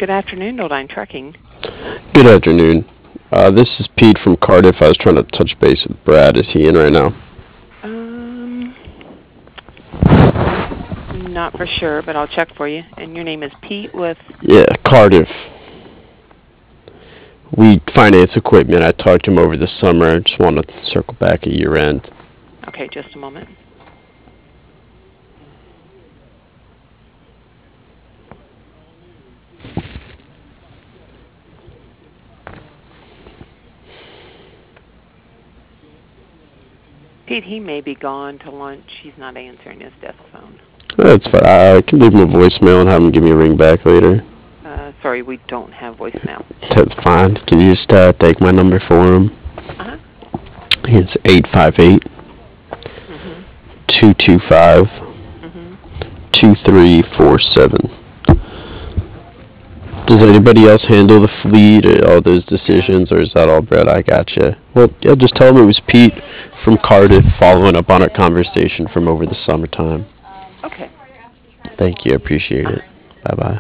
Good afternoon, Oldine Trucking. Good afternoon. This is Pete from Cardiff. I was trying to touch base with Brad. Is he in right now? Um, Not for sure, but I'll check for you. And your name is Pete with. Yeah, Cardiff. We finance equipment. I talked to him over the summer. I just want to circle back at year end. Okay, just a moment. Pete, he may be gone to lunch. He's not answering his desk phone. That's fine. I can leave him a voicemail and have him give me a ring back later. Sorry, we don't have voicemail. That's fine. Can you just take my number for him? Uh huh. It's 858 Mhm. 225 Mhm. 2347. Does anybody else handle the fleet or all those Yeah. decisions, or is that all Brett? I gotcha. Well, yeah, just tell him it was Pete from Cardiff following up on a conversation from over the summertime. Okay. Thank you. I appreciate Uh it. huh. Bye bye.